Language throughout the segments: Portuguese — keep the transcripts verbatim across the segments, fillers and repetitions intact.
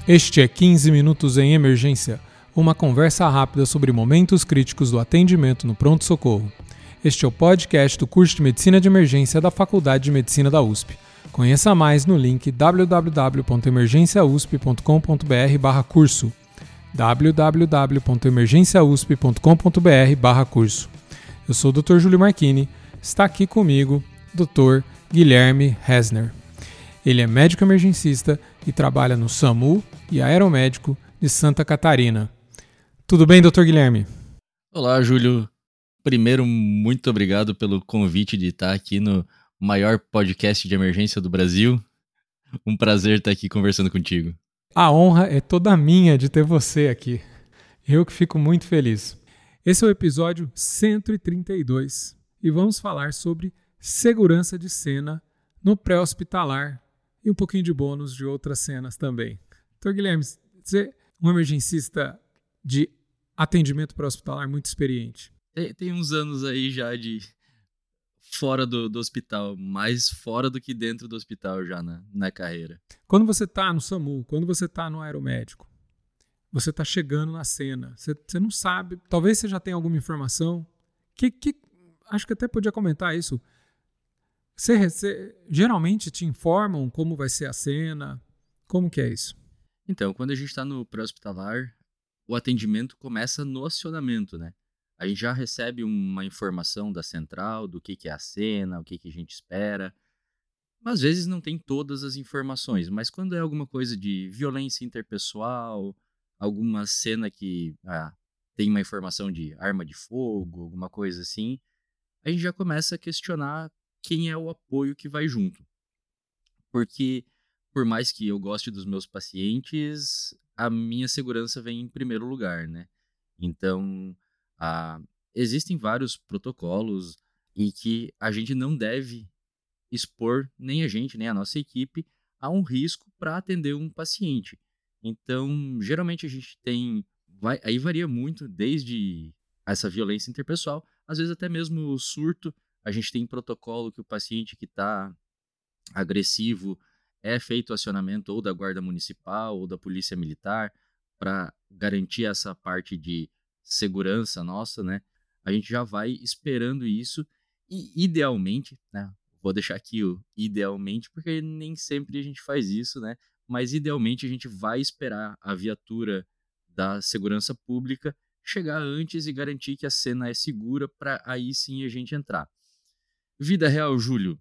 Este é quinze Minutos em Emergência, uma conversa rápida sobre momentos críticos do atendimento no pronto-socorro. Este é o podcast do curso de Medicina de Emergência da Faculdade de Medicina da U S P. Conheça mais no link w w w ponto emergência u s p ponto com ponto b r barra curso w w w ponto emergência u s p ponto com ponto b r barra curso. Eu sou o doutor Júlio Marchini, está aqui comigo doutor Guilherme Hesner. Ele é médico emergencista e trabalha no SAMU e Aeromédico de Santa Catarina. Tudo bem, doutor Guilherme? Olá, Júlio. Primeiro, muito obrigado pelo convite de estar aqui no maior podcast de emergência do Brasil. Um prazer estar aqui conversando contigo. A honra é toda minha de ter você aqui. Eu que fico muito feliz. Esse é o episódio cento e trinta e dois e vamos falar sobre segurança de cena no pré-hospitalar e um pouquinho de bônus de outras cenas também. Doutor Guilherme, você é um emergencista de atendimento pré-hospitalar muito experiente. Tem, tem uns anos aí já de fora do, do hospital, mais fora do que dentro do hospital já na, na carreira. Quando você está no SAMU, quando você está no Aeromédico, você está chegando na cena, você, você não sabe, talvez você já tenha alguma informação, que, que acho que até podia comentar isso. Você, você, geralmente te informam como vai ser a cena, como que é isso? Então, quando a gente está no pré-hospitalar, o atendimento começa no acionamento, né? A gente já recebe uma informação da central, do que, que é a cena, o que, que a gente espera. Às vezes não tem todas as informações, mas quando é alguma coisa de violência interpessoal, alguma cena que ah, tem uma informação de arma de fogo, alguma coisa assim, a gente já começa a questionar quem é o apoio que vai junto. Porque, por mais que eu goste dos meus pacientes, a minha segurança vem em primeiro lugar, né? Então, ah, existem vários protocolos e que a gente não deve expor nem a gente, nem a nossa equipe a um risco para atender um paciente. Então, geralmente a gente tem... Vai, aí varia muito, desde essa violência interpessoal, às vezes até mesmo o surto. A gente tem protocolo que o paciente que está agressivo é feito acionamento ou da Guarda Municipal ou da Polícia Militar para garantir essa parte de segurança nossa, né? A gente já vai esperando isso e, idealmente, né? Vou deixar aqui o idealmente, porque nem sempre a gente faz isso, né? Mas, idealmente, a gente vai esperar a viatura da segurança pública chegar antes e garantir que a cena é segura para aí sim a gente entrar. Vida real, Júlio.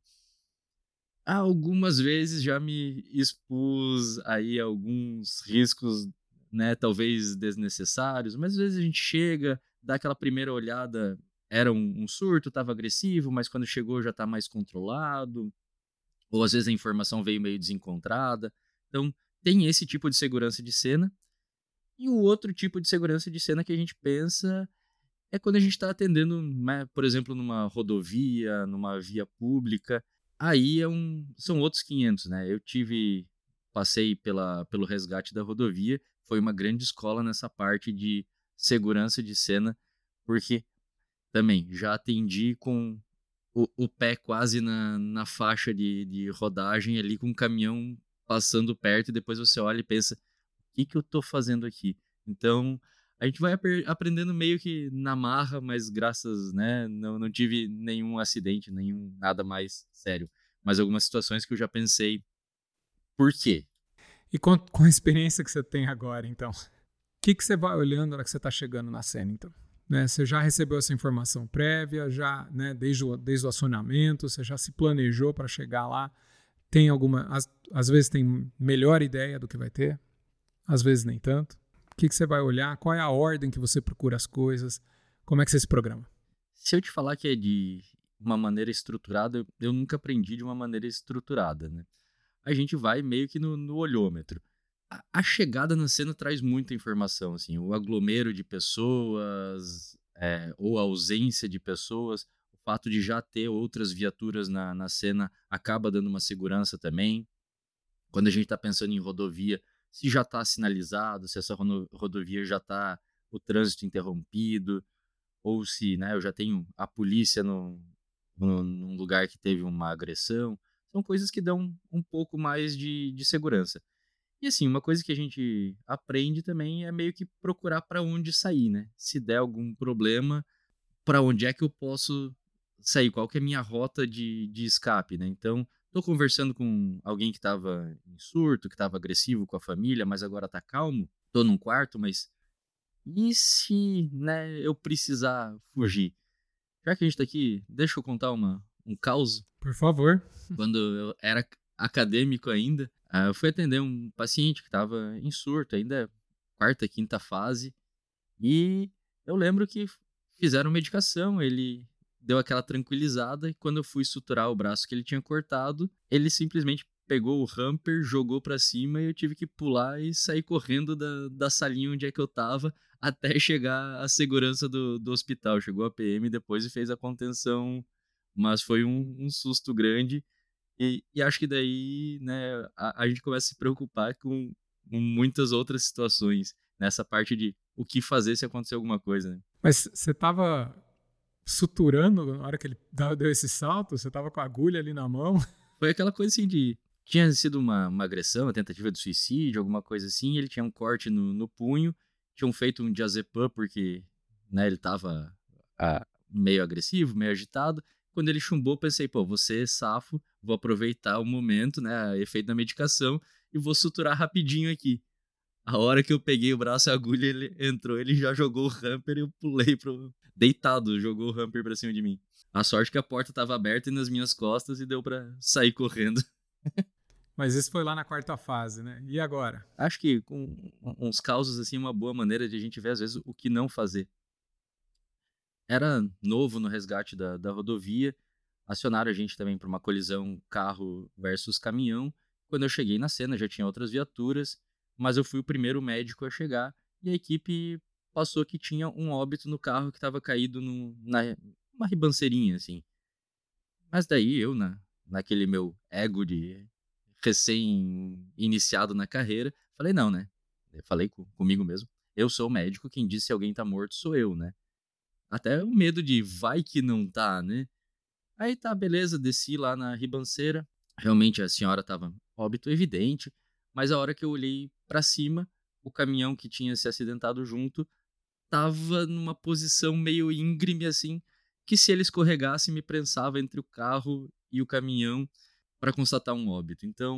Algumas vezes já me expus aí a alguns riscos, né, talvez desnecessários, mas às vezes a gente chega, dá aquela primeira olhada, era um, um surto, estava agressivo, mas quando chegou já está mais controlado, ou às vezes a informação veio meio desencontrada. Então, tem esse tipo de segurança de cena. E o outro tipo de segurança de cena que a gente pensa é quando a gente está atendendo, né, por exemplo, numa rodovia, numa via pública. Aí é um, são outros quinhentos, né? Eu tive, passei pela, pelo resgate da rodovia, foi uma grande escola nessa parte de segurança de cena, porque também já atendi com o, o pé quase na, na faixa de, de rodagem ali, com o caminhão passando perto, e depois você olha e pensa, o que, que eu tô fazendo aqui? Então, a gente vai ap- aprendendo meio que na marra, mas graças, né, não, não tive nenhum acidente, nenhum nada mais sério. Mas algumas situações que eu já pensei, por quê? E com, com a experiência que você tem agora, então, o que, que você vai olhando na hora que você está chegando na cena, então? Né, você já recebeu essa informação prévia, já, né, desde, o, desde o acionamento, você já se planejou para chegar lá, tem alguma, às, às vezes tem melhor ideia do que vai ter, às vezes nem tanto. O que, que você vai olhar? Qual é a ordem que você procura as coisas? Como é que você se programa? Se eu te falar que é de uma maneira estruturada, eu, eu nunca aprendi de uma maneira estruturada, né? A gente vai meio que no, no olhômetro. A, a chegada na cena traz muita informação, assim, o aglomero de pessoas, é, ou a ausência de pessoas, o fato de já ter outras viaturas na, na cena acaba dando uma segurança também. Quando a gente está pensando em rodovia, se já está sinalizado, se essa rono- rodovia já está o trânsito interrompido, ou se, né, eu já tenho a polícia no, no, num lugar que teve uma agressão. São coisas que dão um pouco mais de, de segurança. E assim, uma coisa que a gente aprende também é meio que procurar para onde sair, né? Se der algum problema, para onde é que eu posso sair? Qual que é a minha rota de, de escape, né? Então, tô conversando com alguém que estava em surto, que estava agressivo com a família, mas agora tá calmo. Tô num quarto, mas e se, né, eu precisar fugir? Já que a gente tá aqui, deixa eu contar uma, um caos. Por favor. Quando eu era acadêmico ainda, ah, eu fui atender um paciente que estava em surto, ainda quarta, quinta fase, e eu lembro que fizeram medicação, ele deu aquela tranquilizada e quando eu fui suturar o braço que ele tinha cortado, ele simplesmente pegou o hamper, jogou pra cima e eu tive que pular e sair correndo da, da salinha onde é que eu tava até chegar a segurança do, do hospital. Chegou a P M depois e fez a contenção, mas foi um, um susto grande. E, e acho que daí, né, a, a gente começa a se preocupar com, com muitas outras situações nessa parte de o que fazer se acontecer alguma coisa, né? Mas você estava suturando na hora que ele dá- deu esse salto? Você estava com a agulha ali na mão? Foi aquela coisa assim de. Tinha sido uma, uma agressão, uma tentativa de suicídio, alguma coisa assim. Ele tinha um corte no, no punho, tinham feito um diazepam porque, né, ele tava ah, meio agressivo, meio agitado. Quando ele chumbou, pensei, pô, você é safo, vou aproveitar o momento, né, efeito da medicação, e vou suturar rapidinho aqui. A hora que eu peguei o braço e a agulha, ele entrou, ele já jogou o hamper e eu pulei pro. Deitado, jogou o hamper pra cima de mim. A sorte que a porta tava aberta e nas minhas costas e deu pra sair correndo. Mas isso foi lá na quarta fase, né? E agora? Acho que com uns causos assim, uma boa maneira de a gente ver, às vezes, o que não fazer. Era novo no resgate da, da rodovia, acionaram a gente também para uma colisão carro versus caminhão. Quando eu cheguei na cena, já tinha outras viaturas, mas eu fui o primeiro médico a chegar e a equipe passou que tinha um óbito no carro que estava caído no, na uma ribanceirinha, assim. Mas daí eu, na, naquele meu ego de recém-iniciado na carreira, falei, não, né? Eu falei co- comigo mesmo. Eu sou o médico, quem disse se alguém tá morto sou eu, né? Até o medo de vai que não tá, né? Aí tá, beleza, desci lá na ribanceira. Realmente a senhora tava óbito evidente, mas a hora que eu olhei pra cima, o caminhão que tinha se acidentado junto tava numa posição meio íngreme assim, que se ele escorregasse me prensava entre o carro e o caminhão para constatar um óbito. Então,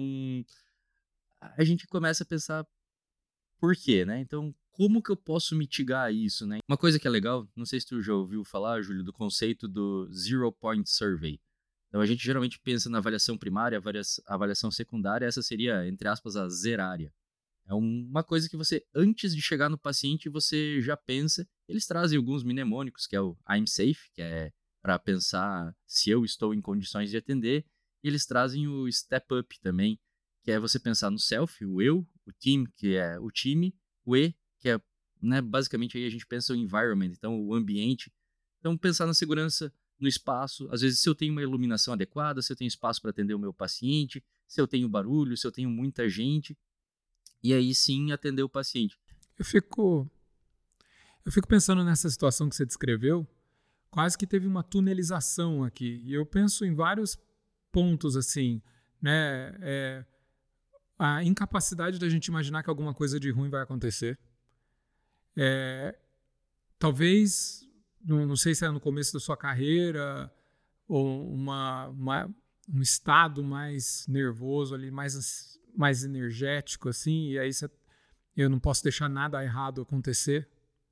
a gente começa a pensar por quê, né? Então, como que eu posso mitigar isso, né? Uma coisa que é legal, não sei se tu já ouviu falar, Júlio, do conceito do Zero Point Survey. Então, a gente geralmente pensa na avaliação primária, avalia- avaliação secundária, essa seria, entre aspas, a zerária. É uma coisa que você, antes de chegar no paciente, você já pensa. Eles trazem alguns mnemônicos, que é o I'm safe, que é para pensar se eu estou em condições de atender. E eles trazem o step up também, que é você pensar no self, o eu, o team, que é o time, o e, que é, né, basicamente aí a gente pensa o environment, então o ambiente. Então pensar na segurança no espaço, às vezes se eu tenho uma iluminação adequada, se eu tenho espaço para atender o meu paciente, se eu tenho barulho, se eu tenho muita gente, e aí sim atender o paciente. Eu fico, eu fico pensando nessa situação que você descreveu, quase que teve uma tunelização aqui. E eu penso em vários pontos assim, né? É, a incapacidade da gente imaginar que alguma coisa de ruim vai acontecer. É, talvez, não, não sei se é no começo da sua carreira ou uma, uma, um estado mais nervoso ali, mais, mais energético assim, e aí você, eu não posso deixar nada errado acontecer.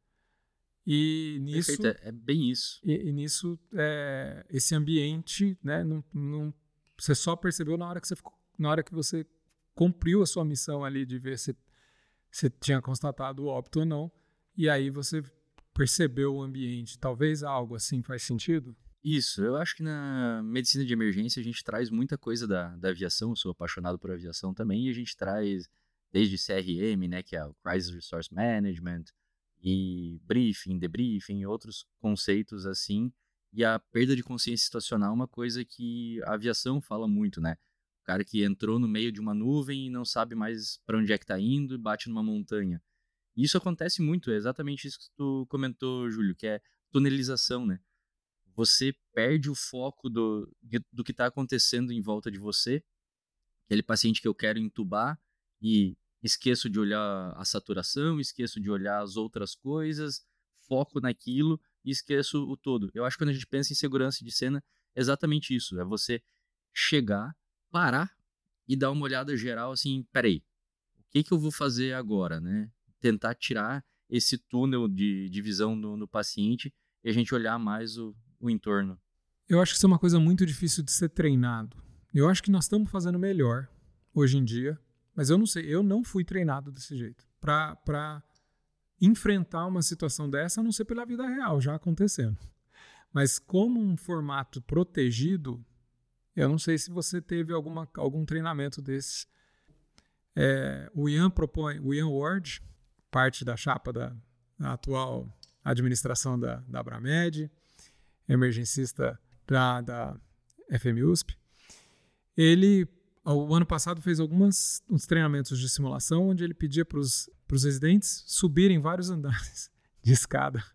E Perfeito, nisso, é, é bem isso. e, e nisso é, esse ambiente, né, não, não, você só percebeu na hora que você ficou, na hora que você cumpriu a sua missão ali de ver se você tinha constatado o óbito ou não, e aí você percebeu o ambiente. Talvez algo assim faz sentido? Isso, eu acho que na medicina de emergência a gente traz muita coisa da, da aviação, eu sou apaixonado por aviação também, e a gente traz desde C R M, né, que é o Crisis Resource Management, e briefing, debriefing, e outros conceitos assim, e a perda de consciência situacional é uma coisa que a aviação fala muito, né? O cara que entrou no meio de uma nuvem e não sabe mais para onde é que tá indo e bate numa montanha. E isso acontece muito, é exatamente isso que tu comentou, Júlio, que é tunelização, né? Você perde o foco do, de- do que está acontecendo em volta de você. Aquele paciente que eu quero entubar e esqueço de olhar a saturação, esqueço de olhar as outras coisas, foco naquilo e esqueço o todo. Eu acho que quando a gente pensa em segurança de cena, é exatamente isso, é você chegar, parar e dar uma olhada geral assim, espera aí, o que que eu vou fazer agora, né? Tentar tirar esse túnel de de visão no no paciente e a gente olhar mais o o entorno. Eu acho que isso é uma coisa muito difícil de ser treinado. Eu acho que nós estamos fazendo melhor hoje em dia, mas eu não sei, eu não fui treinado desse jeito. Para enfrentar uma situação dessa, a não ser pela vida real, já acontecendo. Mas como um formato protegido, eu não sei se você teve alguma, algum treinamento desse. É, o Ian propõe, o Ian Ward, parte da chapa da, da atual administração da, da Abramed, emergencista da, da F M U S P, ele, o ano passado, fez alguns uns treinamentos de simulação onde ele pedia para os residentes subirem vários andares de escada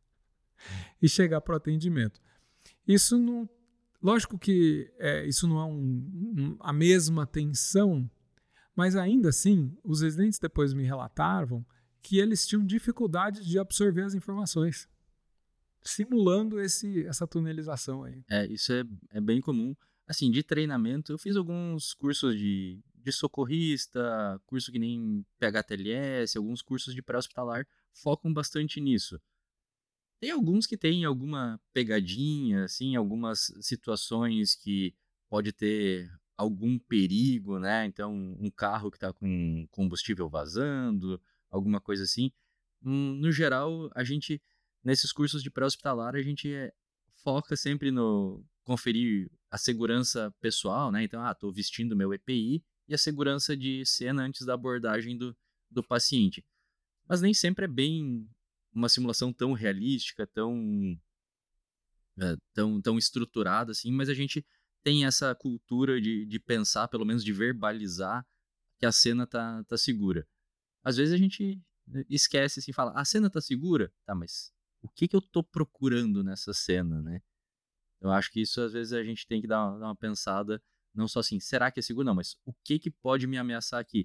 e chegar para o atendimento. Isso não... Lógico que é, isso não é um, um, a mesma tensão, mas ainda assim, os residentes depois me relatavam que eles tinham dificuldade de absorver as informações, simulando esse, essa tunelização aí. É, isso é é bem comum. Assim, de treinamento, eu fiz alguns cursos de de socorrista, curso que nem P H T L S, alguns cursos de pré-hospitalar focam bastante nisso. Tem alguns que têm alguma pegadinha, assim, algumas situações que pode ter algum perigo, né, então um carro que está com combustível vazando, alguma coisa assim. Hum, no geral, a gente nesses cursos de pré-hospitalar, a gente, eh, foca sempre no conferir a segurança pessoal, né, então, ah, estou vestindo meu E P I e a segurança de cena antes da abordagem do do paciente. Mas nem sempre é bem uma simulação tão realística, tão, eh, tão tão estruturada, assim, mas a gente tem essa cultura de de pensar, pelo menos de verbalizar, que a cena tá tá segura. Às vezes a gente, eh, esquece, assim, fala: "A cena tá segura?". Tá, mas o que que eu tô procurando nessa cena, né? Eu acho que isso, às vezes, a gente tem que dar uma dar uma pensada, não só assim: "Será que é seguro?". Não, mas o que que pode me ameaçar aqui?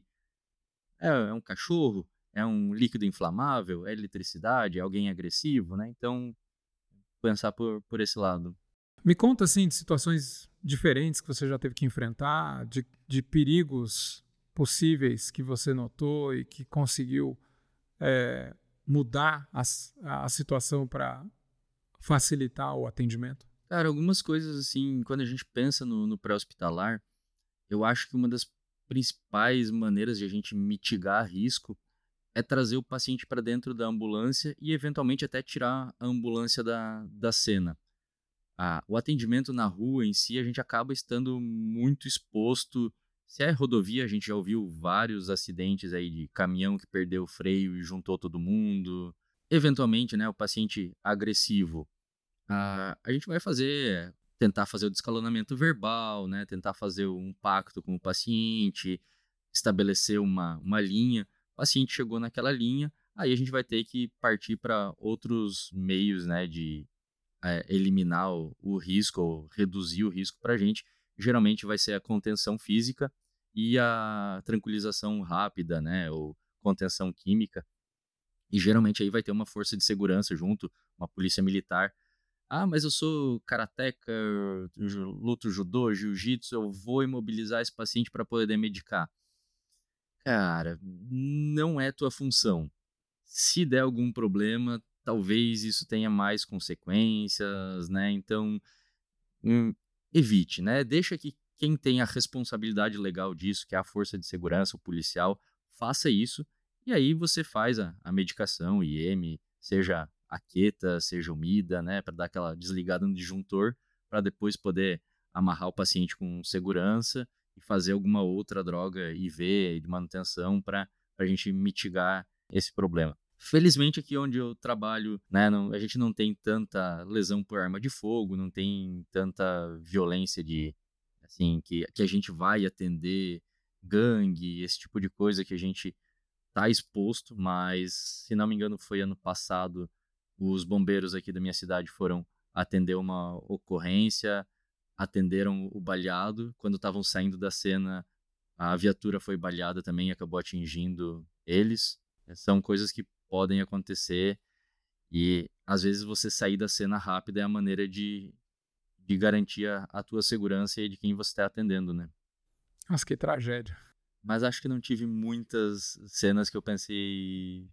É é um cachorro? É um líquido inflamável? É eletricidade? É alguém agressivo, né, então, pensar por por esse lado. Me conta, assim, de situações diferentes que você já teve que enfrentar, de, de perigos possíveis que você notou e que conseguiu é, mudar as- a, situação para facilitar o atendimento. Cara, algumas coisas, assim, quando a gente pensa no no pré-hospitalar, eu acho que uma das principais maneiras de a gente mitigar risco é trazer o paciente para dentro da ambulância e, eventualmente, até tirar a ambulância da da cena. Ah, o atendimento na rua em si, a gente acaba estando muito exposto. Se é rodovia, a gente já ouviu vários acidentes aí de caminhão que perdeu o freio e juntou todo mundo. Eventualmente, né, o paciente agressivo, ah, a gente vai fazer tentar fazer o descalonamento verbal, né, tentar fazer um pacto com o paciente, estabelecer uma uma linha. O paciente chegou naquela linha, aí a gente vai ter que partir para outros meios, né, de eh, eliminar o o risco ou reduzir o risco para a gente. Geralmente vai ser a contenção física e a tranquilização rápida, né, ou contenção química. E geralmente aí vai ter uma força de segurança junto, uma polícia militar. "Ah, mas eu sou karateca, ju luto judô, jiu-jitsu, eu vou imobilizar esse paciente para poder medicar". Cara, não é tua função. Se der algum problema, talvez isso tenha mais consequências, né, então, hum, evite, né, deixa que quem tem a responsabilidade legal disso, que é a força de segurança, o policial, faça isso, e aí você faz a a medicação, I M, seja a queta, seja o Mida, né, para dar aquela desligada no disjuntor, para depois poder amarrar o paciente com segurança e fazer alguma outra droga I V de manutenção para a gente mitigar esse problema. Felizmente aqui onde eu trabalho, né, não a gente não tem tanta lesão por arma de fogo, não tem tanta violência de assim, que que a gente vai atender gangue, esse tipo de coisa que a gente tá exposto, mas, se não me engano, foi ano passado, os bombeiros aqui da minha cidade foram atender uma ocorrência, atenderam o baleado, quando estavam saindo da cena, a viatura foi baleada também e acabou atingindo eles. Eh, São coisas que podem acontecer e às vezes você sair da cena rápida é a maneira de, de garantir a, a tua segurança e de quem você está atendendo, né? Nossa, que tragédia. Mas acho que não tive muitas cenas que eu pensei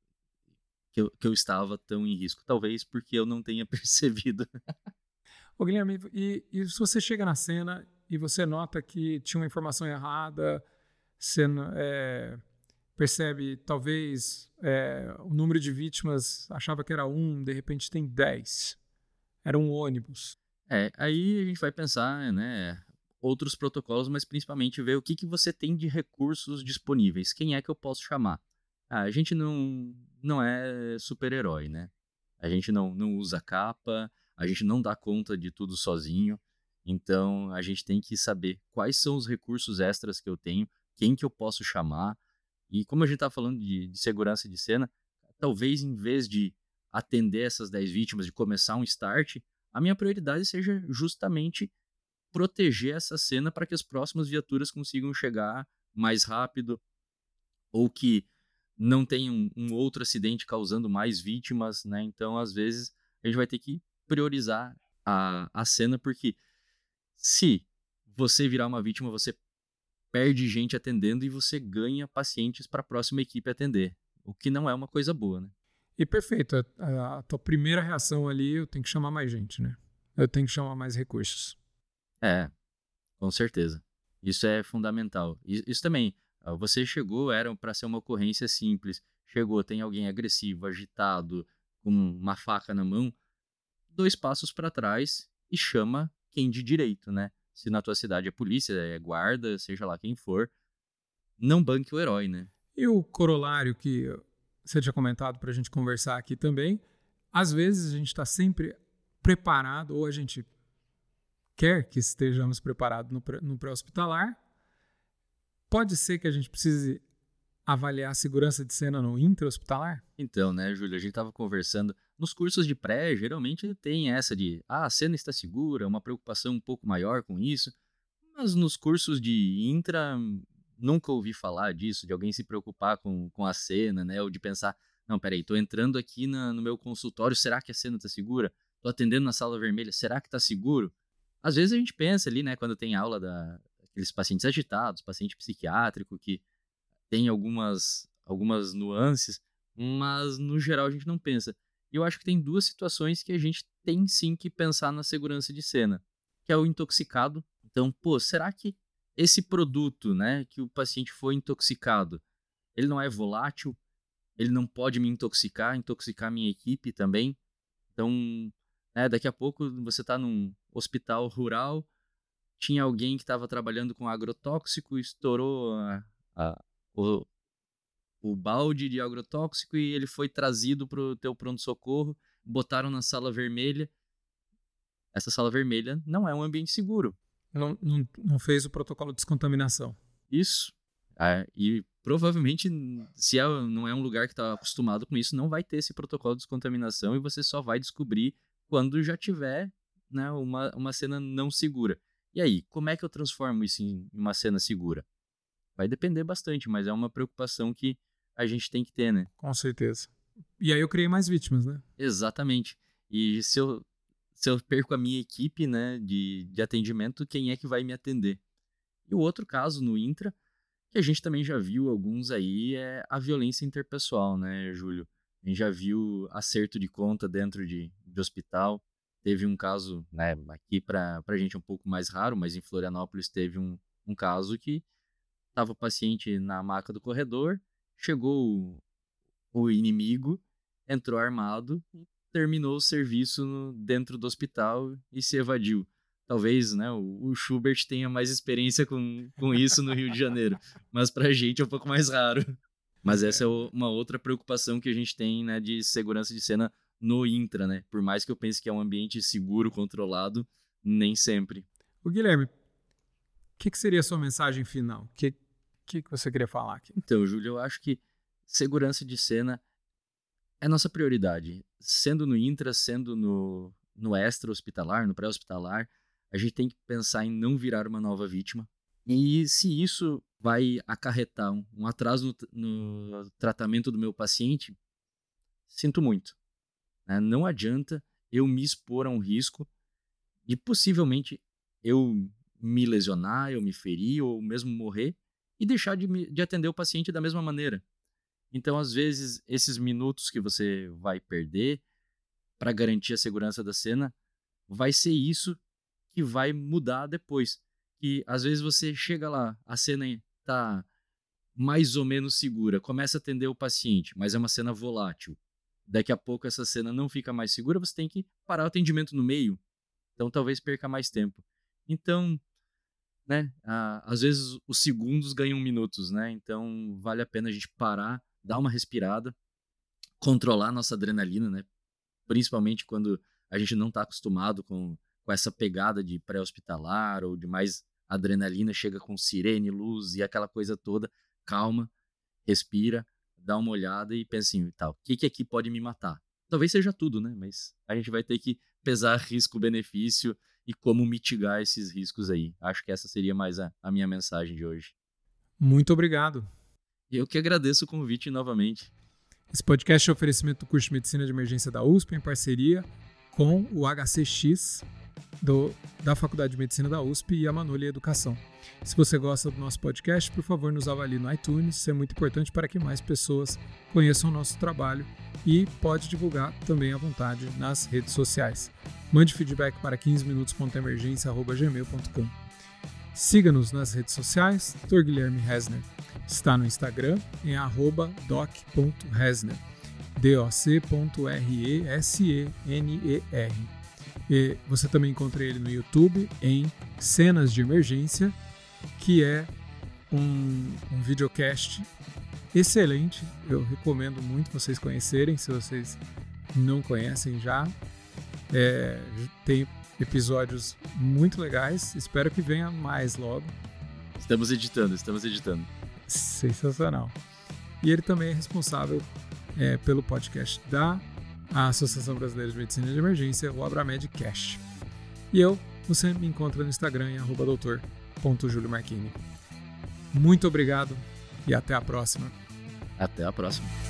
que eu, que eu estava tão em risco. Talvez porque eu não tenha percebido. Ô, Guilherme, e, e se você chega na cena e você nota que tinha uma informação errada, você é, percebe, talvez, é, o número de vítimas achava que era um, de repente tem dez. Era um ônibus. É, aí a gente vai pensar, né, outros protocolos, mas principalmente ver o que, que você tem de recursos disponíveis. Quem é que eu posso chamar? Ah, a gente não, não é super-herói, né? A gente não, não usa capa, a gente não dá conta de tudo sozinho. Então a gente tem que saber quais são os recursos extras que eu tenho, quem que eu posso chamar. E como a gente tá falando de, de segurança de cena, talvez em vez de atender essas dez vítimas, de começar um start, a minha prioridade seja justamente proteger essa cena para que as próximas viaturas consigam chegar mais rápido ou que não tenha um, um outro acidente causando mais vítimas, né? Então, às vezes, a gente vai ter que priorizar a, a cena, porque se você virar uma vítima, você perde gente atendendo e você ganha pacientes para a próxima equipe atender, o que não é uma coisa boa, né? E perfeito, a, a tua primeira reação ali, eu tenho que chamar mais gente, né? Eu tenho que chamar mais recursos. É, com certeza. Isso é fundamental. I- Isso também, ah, você chegou, era para ser uma ocorrência simples. Chegou, tem alguém agressivo, agitado, com uma faca na mão, dois passos para trás e chama quem de direito, né? Se na tua cidade é polícia, é guarda, seja lá quem for, não banque o herói, né? E o corolário que você tinha comentado para a gente conversar aqui também, às vezes a gente está sempre preparado, ou a gente quer que estejamos preparados no, pré- no pré-hospitalar. Pode ser que a gente precise avaliar a segurança de cena no intra-hospitalar? Então, né, Júlio, a gente tava conversando. Nos cursos de pré, geralmente tem essa de, ah, a cena está segura, uma preocupação um pouco maior com isso. Mas nos cursos de intra, nunca ouvi falar disso, de alguém se preocupar com, com a cena, né? Ou de pensar, não, peraí, tô entrando aqui na- no meu consultório, será que a cena tá segura? Tô atendendo na sala vermelha, será que tá seguro? Às vezes a gente pensa ali, né, quando tem aula da, aqueles pacientes agitados, paciente psiquiátrico, que tem algumas, algumas nuances, mas no geral a gente não pensa. E eu acho que tem duas situações que a gente tem sim que pensar na segurança de cena, que é o intoxicado. Então, pô, será que esse produto, né, que o paciente foi intoxicado, ele não é volátil? Ele não pode me intoxicar, intoxicar minha equipe também? Então, né, daqui a pouco você está num hospital rural, tinha alguém que estava trabalhando com agrotóxico, estourou a, a, o, o balde de agrotóxico e ele foi trazido para o teu pronto-socorro, botaram na sala vermelha. Essa sala vermelha não é um ambiente seguro. Não, não, não fez o protocolo de descontaminação. Isso. Ah, e provavelmente, se é, não é um lugar que está acostumado com isso, não vai ter esse protocolo de descontaminação e você só vai descobrir quando já tiver, né, uma, uma cena não segura. E aí, como é que eu transformo isso em uma cena segura? Vai depender bastante, mas é uma preocupação que a gente tem que ter, né? Com certeza. E aí eu criei mais vítimas, né? Exatamente. E se eu, se eu perco a minha equipe, né, de, de atendimento, quem é que vai me atender? E o outro caso no Intra, que a gente também já viu alguns aí, é a violência interpessoal, né, Júlio? A gente já viu acerto de conta dentro de, de hospital. Teve um caso, né, aqui para a gente é um pouco mais raro, mas em Florianópolis teve um, um caso que estava o paciente na maca do corredor, chegou o inimigo, entrou armado e terminou o serviço no- dentro do hospital e se evadiu. Talvez, né, o, o Schubert tenha mais experiência com, com isso no Rio de Janeiro, mas pra gente é um pouco mais raro. Mas essa é o- uma outra preocupação que a gente tem, né, de segurança de cena no Intra, né? Por mais que eu pense que é um ambiente seguro, controlado, nem sempre. O Guilherme, o que, que seria a sua mensagem final? O que, que, que você queria falar aqui? Então, Júlio, eu acho que segurança de cena é nossa prioridade. Sendo no intra, sendo no, no extra-hospitalar, no pré-hospitalar, a gente tem que pensar em não virar uma nova vítima. E se isso vai acarretar um, um atraso no, no tratamento do meu paciente, sinto muito. Né? Não adianta eu me expor a um risco de possivelmente eu me lesionar, eu me ferir ou mesmo morrer e deixar de, me, de atender o paciente da mesma maneira. Então, às vezes, esses minutos que você vai perder para garantir a segurança da cena, vai ser isso que vai mudar depois. Que às vezes você chega lá, a cena está mais ou menos segura, começa a atender o paciente, mas é uma cena volátil. Daqui a pouco essa cena não fica mais segura, você tem que parar o atendimento no meio. Então talvez perca mais tempo. Então, né, ah, às vezes os segundos ganham minutos, né? Então vale a pena a gente parar, dar uma respirada, controlar nossa adrenalina, né? Principalmente quando a gente não está acostumado com, com essa pegada de pré-hospitalar ou de mais adrenalina, chega com sirene, luz e aquela coisa toda. Calma, respira, dá uma olhada e pensa assim, tal, o que que aqui pode me matar? Talvez seja tudo, né? Mas a gente vai ter que pesar risco-benefício e como mitigar esses riscos aí. Acho que essa seria mais a, a minha mensagem de hoje. Muito obrigado. Eu que agradeço o convite novamente. Esse podcast é um oferecimento do curso de Medicina de Emergência da U S P, em parceria com o H C X do, da Faculdade de Medicina da U S P e a Manolha Educação. Se você gosta do nosso podcast, por favor, nos avalie no iTunes. Isso é muito importante para que mais pessoas conheçam o nosso trabalho e pode divulgar também à vontade nas redes sociais. Mande feedback para quinze minutos ponto emergência arroba gmail ponto com. Siga-nos nas redes sociais. doutor Guilherme Resner está no Instagram em arroba doc ponto resner, doc ponto ressener. E você também encontra ele no YouTube em Cenas de Emergência, que é um, um videocast excelente. Eu recomendo muito vocês conhecerem, se vocês não conhecem já. É, tem episódios muito legais, espero que venha mais logo. Estamos editando, estamos editando. Sensacional. E ele também é responsável é, pelo podcast da Associação Brasileira de Medicina de Emergência, o AbraMedCast. E eu, você me encontra no Instagram em arroba doutor ponto julio marchini. Muito obrigado e até a próxima. Até a próxima.